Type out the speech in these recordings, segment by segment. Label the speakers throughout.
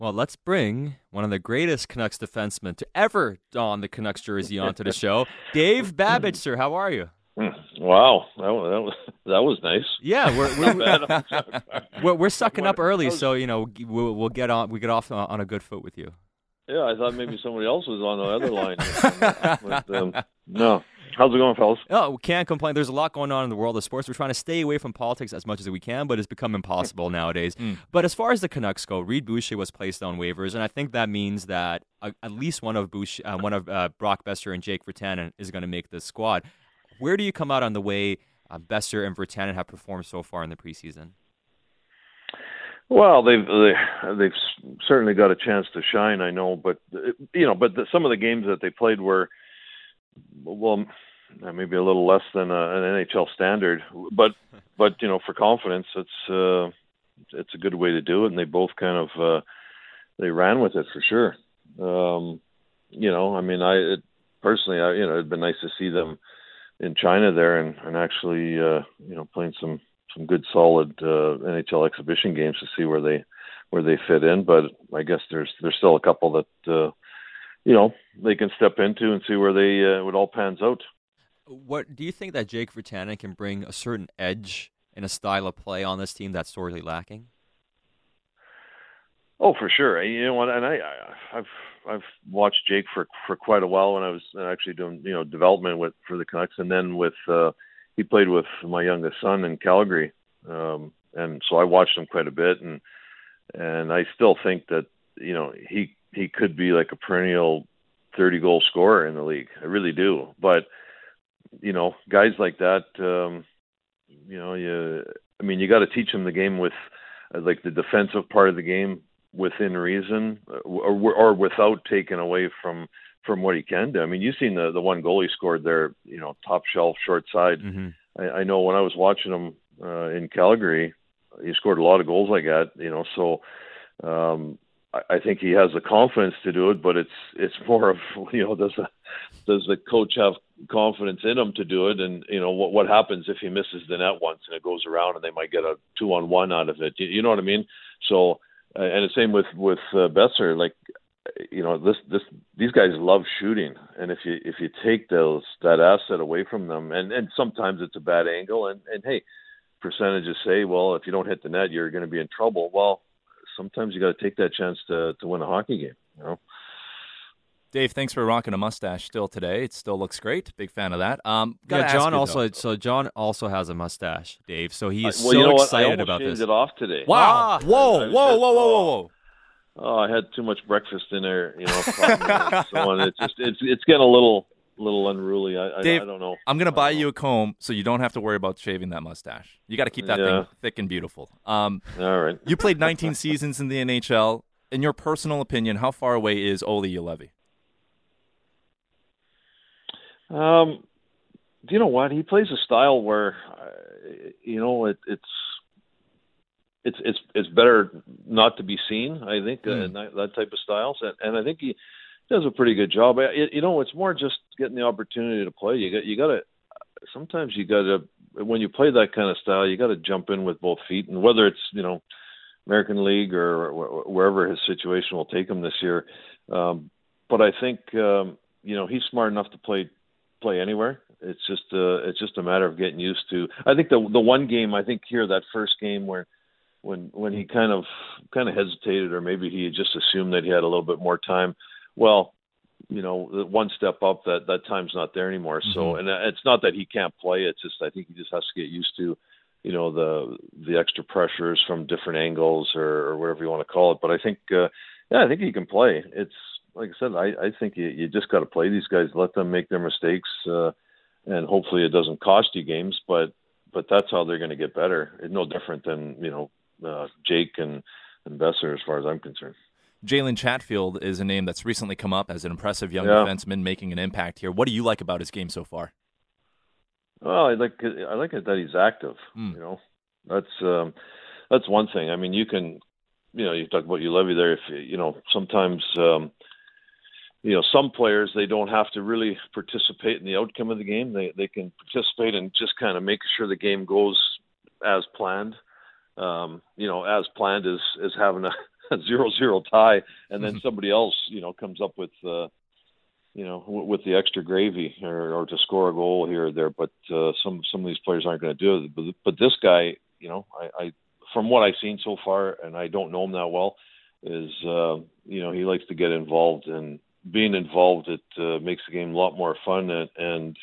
Speaker 1: Well, let's bring one of the greatest Canucks defensemen to ever don the Canucks jersey onto the show, Dave Babbage, sir. How are you?
Speaker 2: Wow, that was nice.
Speaker 1: Yeah,
Speaker 2: Not bad.
Speaker 1: we're sucking up early,
Speaker 2: I was,
Speaker 1: so we'll get on. We get off on a good foot with you.
Speaker 2: yeah, I thought maybe somebody else was on the other line. But, no. How's it going, fellas?
Speaker 1: Oh, we can't complain. There's a lot going on in the world of sports. We're trying to stay away from politics as much as we can, but it's become impossible nowadays. But as far as the Canucks go, Reed Boucher was placed on waivers, and I think that means that at least one of Brock Besser and Jake Virtanen is going to make this squad. Where do you come out on the way Besser and Virtanen have performed so far in the preseason?
Speaker 2: Well, they've certainly got a chance to shine, I know, but some of the games that they played were, well, maybe a little less than an NHL standard, but for confidence, it's a good way to do it, and they both kind of they ran with it for sure. Personally, it'd been nice to see them in China there and actually playing some good solid NHL exhibition games to see where they fit in, but I guess there's still a couple that they can step into and see where it all pans out.
Speaker 1: What do you think that Jake Virtanen can bring a certain edge in a style of play on this team that's sorely lacking?
Speaker 2: Oh, for sure. You know what? And I've watched Jake for quite a while when I was actually doing development for the Canucks, and then he played with my youngest son in Calgary, and so I watched him quite a bit, and I still think that he could be like a perennial 30-goal scorer in the league. I really do. But guys like that, you got to teach them the game with like the defensive part of the game within reason, or without taking away from what he can do. I mean, you've seen the one goal he scored there, top shelf, short side.
Speaker 1: Mm-hmm.
Speaker 2: I know when I was watching him in Calgary, he scored a lot of goals like that. So I think he has the confidence to do it, but it's more of does the coach have confidence in him to do it, and what happens if he misses the net once and it goes around and they might get a 2-on-1 out of it. You know what I mean? So and the same with Besser. Like these guys love shooting, and if you take that asset away from them, and sometimes it's a bad angle, and hey, percentages say, well, if you don't hit the net, you're going to be in trouble. Well, sometimes you got to take that chance to win a hockey game.
Speaker 3: Dave, thanks for rocking a mustache still today. It still looks great. Big fan of that.
Speaker 1: John also has a mustache, Dave. So he is
Speaker 2: excited
Speaker 1: about this.
Speaker 2: I almost shaved it off today.
Speaker 3: Wow! Whoa!
Speaker 2: Oh, I had too much breakfast in there, so it's getting a little unruly.
Speaker 3: Dave,
Speaker 2: I don't know.
Speaker 3: I'm gonna buy you a comb so you don't have to worry about shaving that mustache. You got to keep that thing thick and beautiful.
Speaker 2: All right.
Speaker 3: You played 19 seasons in the NHL. In your personal opinion, how far away is Olli Juolevi?
Speaker 2: Do you know what? He plays a style where, it's better not to be seen. I think that type of styles, and I think he does a pretty good job. It's more just getting the opportunity to play. Sometimes you got to when you play that kind of style, you got to jump in with both feet, and whether it's American League or wherever his situation will take him this year. But I think he's smart enough to play anywhere. It's just a matter of getting used to. I think the one game, I think here, that first game where when he kind of hesitated, or maybe he just assumed that he had a little bit more time. Well, the one step up, that time's not there anymore. Mm-hmm. So, and it's not that he can't play. It's just, I think he just has to get used to the extra pressures from different angles or whatever you want to call it. But I think I think he can play. It's like I said, I think you just got to play these guys, let them make their mistakes, and hopefully it doesn't cost you games. But that's how they're going to get better. It's no different than Jake and Besser, as far as I'm concerned.
Speaker 3: Jalen Chatfield is a name that's recently come up as an impressive young defenseman making an impact here. What do you like about his game so far?
Speaker 2: Well, I like it that he's active. That's one thing. I mean, you can, you talk about Juolevi there. If sometimes, some players, they don't have to really participate in the outcome of the game. They can participate in just kind of making sure the game goes as planned. As planned is having 0-0 tie, and then somebody else, comes up with, with the extra gravy or to score a goal here or there. But some of these players aren't going to do it. But this guy, I from what I've seen so far, and I don't know him that well, is he likes to get involved, and being involved, it makes the game a lot more fun, and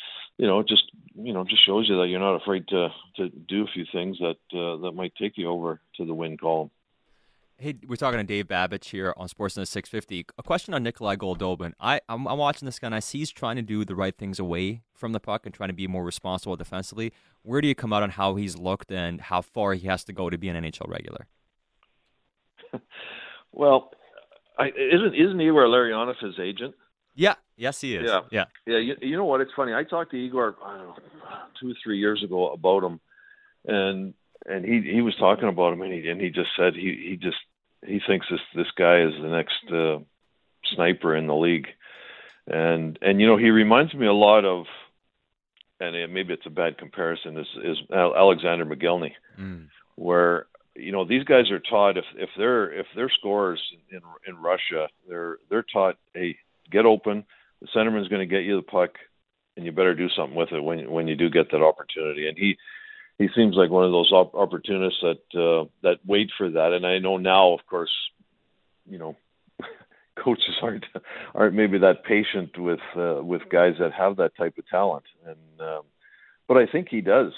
Speaker 2: just shows you that you're not afraid to do a few things that might take you over to the win column.
Speaker 1: Hey, we're talking to Dave Babich here on Sportsnet 650. A question on Nikolai Goldobin. I'm watching this guy, and I see he's trying to do the right things away from the puck and trying to be more responsible defensively. Where do you come out on how he's looked and how far he has to go to be an NHL regular?
Speaker 2: Well, isn't Igor Larionov his agent?
Speaker 1: Yeah. Yes, he is.
Speaker 2: Yeah. You know what? It's funny. I talked to Igor, I don't know, 2 or 3 years ago about him, and he was talking about him, and he just said he thinks this guy is the next sniper in the league, and he reminds me a lot of, and maybe it's a bad comparison, is Alexander Mogilny, where these guys are taught if they're scorers in Russia, they're taught, hey, get open, the centerman's going to get you the puck, and you better do something with it when you do get that opportunity. And he seems like one of those opportunists that wait for that. And I know now, of course, coaches aren't maybe that patient with guys that have that type of talent. And but I think he does.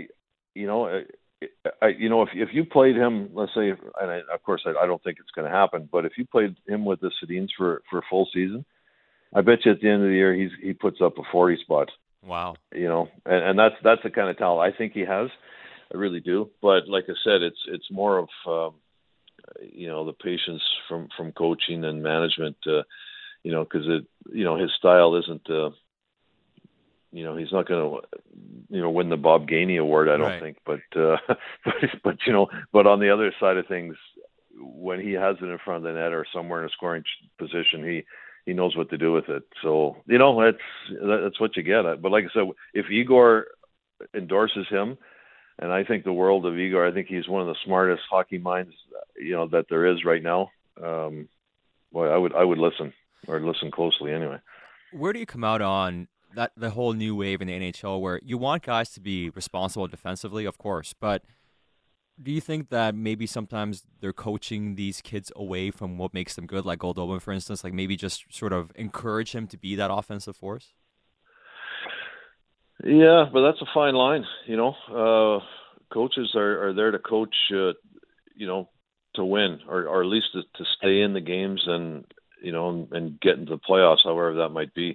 Speaker 2: If you played him, let's say, and of course I don't think it's going to happen, but if you played him with the Sedins for a full season, I bet you at the end of the year he puts up a 40 spot.
Speaker 1: Wow.
Speaker 2: And that's the kind of talent I think he has. I really do. But like I said, it's more of the patience from coaching and management. Because his style isn't. He's not going to win the Bob Gainey Award, I don't think. But but on the other side of things, when he has it in front of the net or somewhere in a scoring position, he knows what to do with it. So that's what you get. But like I said, if Igor endorses him, and I think the world of Igor, I think he's one of the smartest hockey minds that there is right now. I would listen, or listen closely anyway.
Speaker 1: Where do you come out on that the whole new wave in the NHL where you want guys to be responsible defensively, of course, but do you think that maybe sometimes they're coaching these kids away from what makes them good, like Goldobin, for instance, like maybe just sort of encourage him to be that offensive force?
Speaker 2: Yeah, but that's a fine line, Coaches are there to coach, to win, or at least to stay in the games and get into the playoffs, however that might be.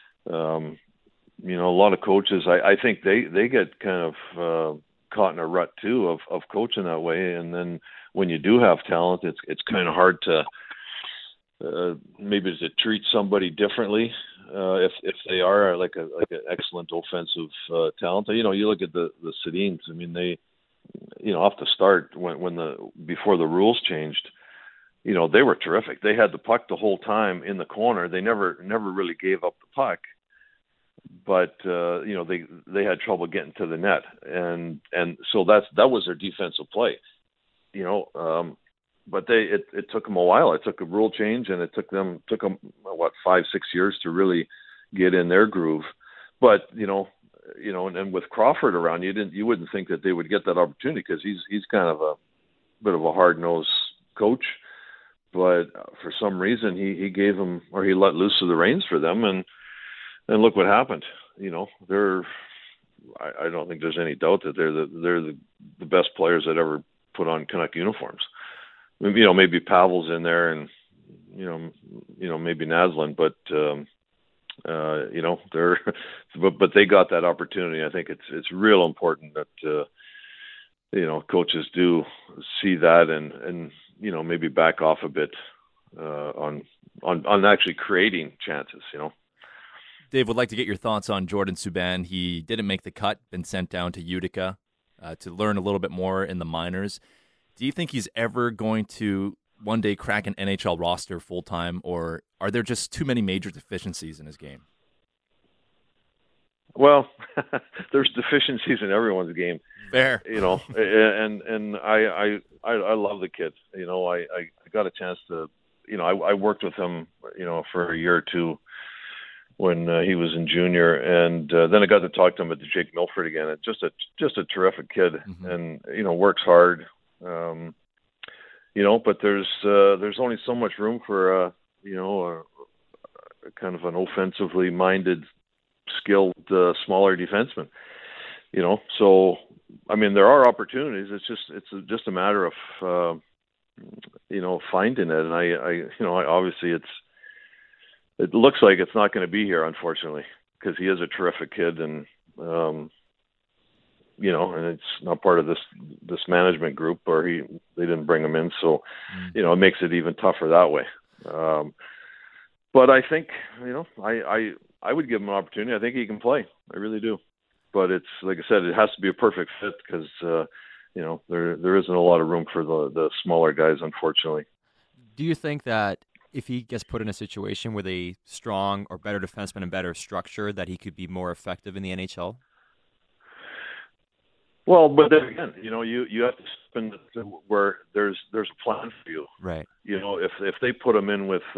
Speaker 2: A lot of coaches, I think they get kind of caught in a rut too of coaching that way, and then when you do have talent, it's kind of hard to maybe to treat somebody differently if they are like an excellent offensive talent. You look at the Sedins. I mean, they off the start before the rules changed, they were terrific. They had the puck the whole time in the corner. They never really gave up the puck. But they had trouble getting to the net, and so that was their defensive play, But it took them a while. It took a rule change, and it took them 5-6 years to really get in their groove. But and with Crawford around, you wouldn't think that they would get that opportunity because he's kind of a bit of a hard-nosed coach. But for some reason, he gave them, or he let loose of the reins for them, and look what happened. I don't think there's any doubt that they're the best players that ever put on Canuck uniforms. Maybe Pavel's in there, and maybe Naslund, but but they got that opportunity. I think it's real important that coaches do see that and maybe back off a bit on actually creating chances.
Speaker 3: Dave, would like to get your thoughts on Jordan Subban. He didn't make the cut, been sent down to Utica to learn a little bit more in the minors. Do you think he's ever going to one day crack an NHL roster full-time, or are there just too many major deficiencies in his game?
Speaker 2: Well, there's deficiencies in everyone's game.
Speaker 3: Fair.
Speaker 2: And I love the kid. I got a chance to, I worked with him, for a year or two when he was in junior, and then I got to talk to him at the Jake Milford again. And just a terrific kid, and works hard. But there's only so much room for a kind of an offensively minded, skilled, smaller defenseman. So I mean, there are opportunities. It's just a matter of finding it. And I obviously it looks like it's not going to be here, unfortunately, because he is a terrific kid, and and it's not part of this management group, or they didn't bring him in, so it makes it even tougher that way. But I think I would give him an opportunity. I think he can play. I really do. But it's like I said, it has to be a perfect fit because there isn't a lot of room for the smaller guys, unfortunately.
Speaker 1: Do you think that if he gets put in a situation with a strong or better defenseman and better structure, that he could be more effective in the NHL?
Speaker 2: Well, but then again, you have to spend where there's a plan for you,
Speaker 1: right?
Speaker 2: If they put him in with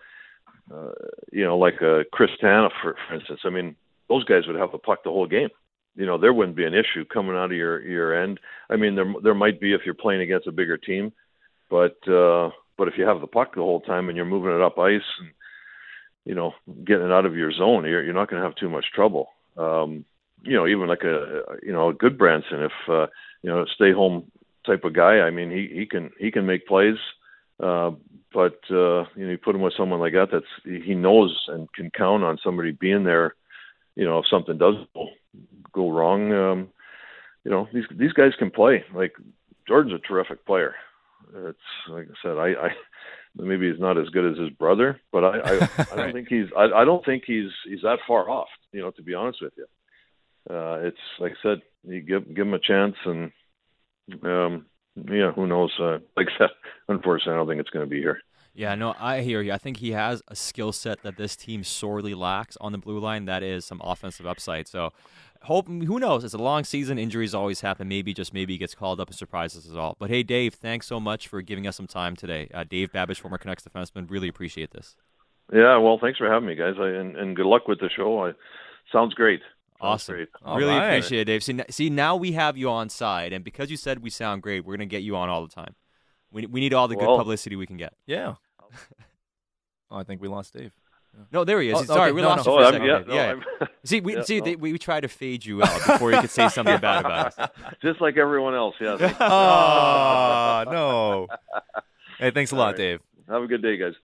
Speaker 2: like a Chris Tanev, for instance. I mean, those guys would have the puck the whole game. There wouldn't be an issue coming out of your end. I mean, there might be if you're playing against a bigger team, but if you have the puck the whole time and you're moving it up ice and getting it out of your zone, you're not going to have too much trouble. Even like a good Branson, if stay home type of guy. I mean, he can make plays, but you put him with someone like that he knows and can count on somebody being there. If something does go wrong, these guys can play. Like Jordan's a terrific player. It's like I said, maybe he's not as good as his brother, but I don't think he's that far off. To be honest with you, it's like I said, you give him a chance, and who knows? Like I said, unfortunately, I don't think it's going to be here.
Speaker 1: Yeah, no, I hear you. I think he has a skill set that this team sorely lacks on the blue line. That is some offensive upside. So, who knows? It's a long season. Injuries always happen. Maybe he gets called up and surprises us all. But hey, Dave, thanks so much for giving us some time today. Dave Babish, former Canucks defenseman. Really appreciate this.
Speaker 2: Yeah, well, thanks for having me, guys, and good luck with the show. Sounds great.
Speaker 1: Awesome.
Speaker 2: Great.
Speaker 1: Really appreciate it, Dave. See, now we have you on side, and because you said we sound great, we're going to get you on all the time. We need all the good publicity we can get.
Speaker 3: Yeah. I think we lost Dave. Yeah.
Speaker 1: No, there he is. Sorry, we lost you for a second.
Speaker 2: Yeah.
Speaker 1: We tried to fade you out before you could say something bad about us.
Speaker 2: Just like everyone else, yes.
Speaker 3: Oh, no. Hey, thanks a lot, Dave.
Speaker 2: Have a good day, guys.